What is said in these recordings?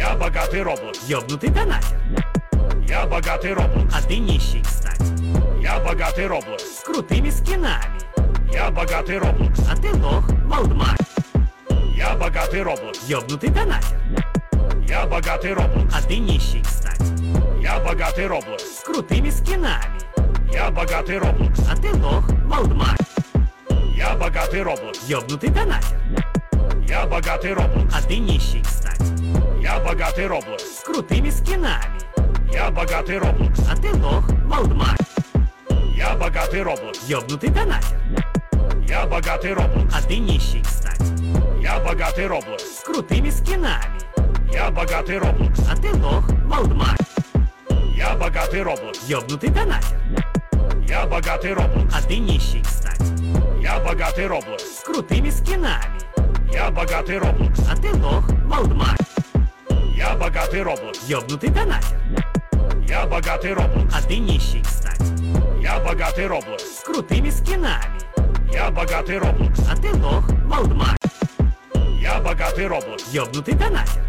Я богатый Роблокс. Ёбнутый донатер. Я богатый Роблокс. А ты нищий, кстати. Я богатый Роблокс. С крутыми скинами. Я богатый Роблокс. А ты лох, болдмаш. Я богатый Роблокс. Ёбнутый донатер. Я богатый Роблокс. А ты нищий, кстати. Я богатый Роблокс. С крутыми скинами. Я богатый Роблокс. А ты лох, болдмаш. Я богатый Роблокс. Ёбнутый донатер. Я богатый Роблокс. А ты нищий, кстати. Я богатый Роблокс. С крутыми скинами. Я богатый Роблокс. А ты лох, болдмаш. Я богатый Роблокс. Ёбнутый донатер. Я богатый Роблокс. А ты нищий, кстати. Я богатый Роблокс. С крутыми скинами. Я богатый Роблокс. А ты лох, болдмаш. Я богатый Роблокс. Ёбнутый донатер. Я богатый Роблокс. А ты нищий, кстати. Я богатый Роблокс. С крутыми скинами. Я богатый Роблокс. А ты лох, болдмаш. Я богатый Роблокс. Ёбнутый донатер. Я богатый Роблокс. А ты нищий, кстати. Я богатый Роблокс. С крутыми скинами. Я богатый Роблокс. А ты лох, болдмаш. Я богатый Роблокс. Ёбнутый донатер.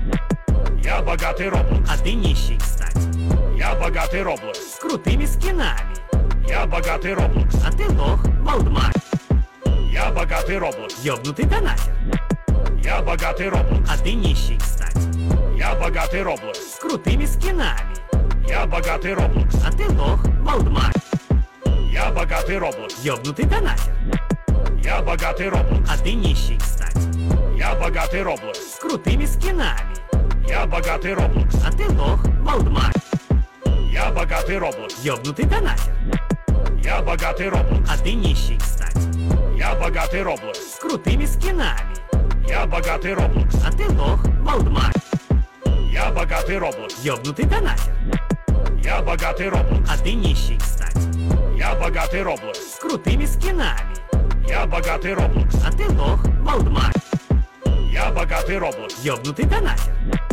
Я богатый Роблокс. А ты нищий, кстати. Я богатый Роблокс. С крутыми скинами. Я богатый Роблокс. А ты лох, болдмаш. Я богатый Роблокс. Ёбнутый донатер. Я богатый Роблокс. А ты нищий, кстати. Я богатый Роблокс. С крутыми скинами. Я богатый Роблокс. А ты лох, болдмаш. Я богатый Роблокс. Ёбнутый донатер. Я богатый Роблокс. А ты нищий, кстати. Я богатый Роблокс. С крутыми скинами. Я богатый Роблокс. А ты лох, болдмаш. Я богатый Роблокс. Ёбнутый донатер. Я богатый Роблокс. А ты нищий, кстати. Я богатый Роблокс. С крутыми скинами. Я богатый Роблокс. А ты лох, болдмаш. Я богатый Роблокс. Ёбнутый донатер. Я богатый Роблокс. А ты нищий, кстати. Я богатый Роблокс. С крутыми скинами. Я богатый Роблокс. А ты лох, болдмаш. Я богатый Роблокс. Ёбнутый донатер.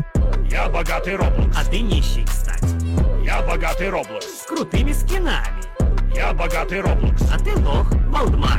Я богатый Роблокс. А ты нищий, кстати. Я богатый Роблокс. С крутыми скинами. Я богатый Роблокс. А ты лох, болдмаш.